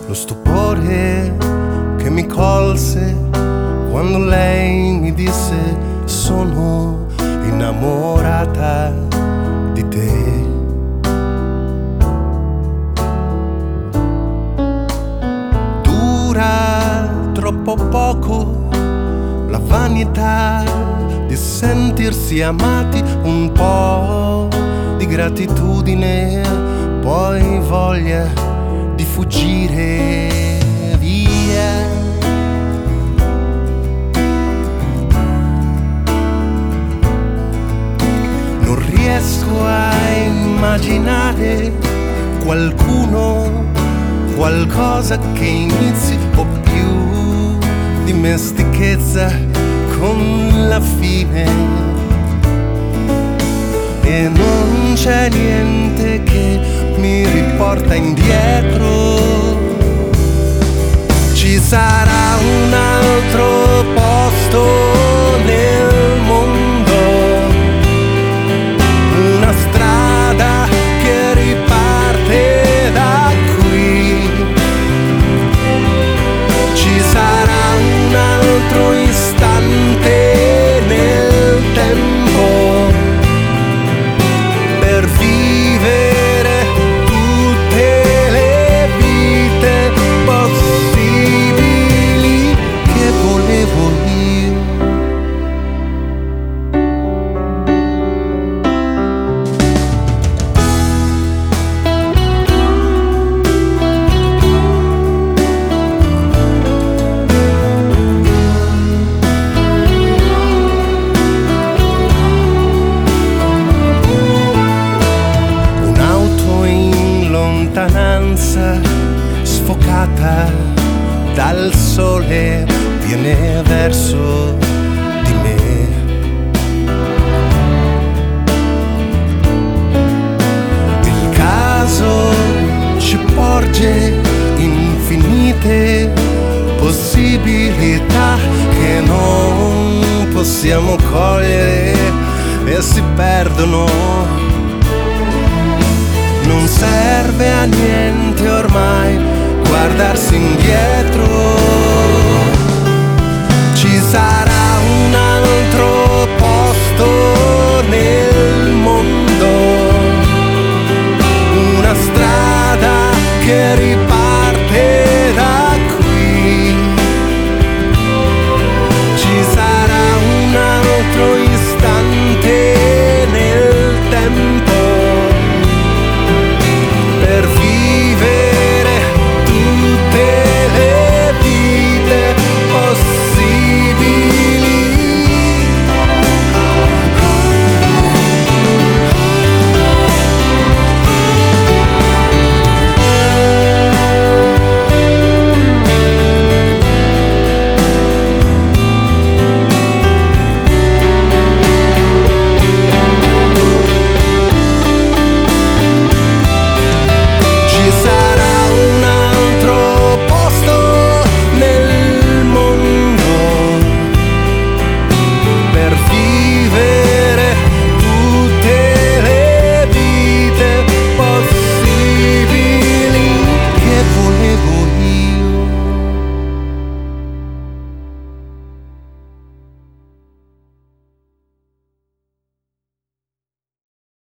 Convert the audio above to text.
lo stupore che mi colse quando lei mi disse sono innamorata di te. Dura troppo poco la vanità di sentirsi amati, un po' di gratitudine, poi voglia di fuggire via. Non riesco a immaginare qualcuno, qualcosa che inizi o più dimestichezza con la fine. E non c'è niente che mi riporta indietro. Ci sarà un altro posto nel mondo, una strada che riparte da qui. Ci sarà un altro istante nel tempo per vivere tutte le vite possibili che volevo io. Lontananza sfocata dal sole viene verso di me. Il caso ci porge infinite possibilità che non possiamo cogliere e si perdono. Non serve a niente ormai guardarsi indietro.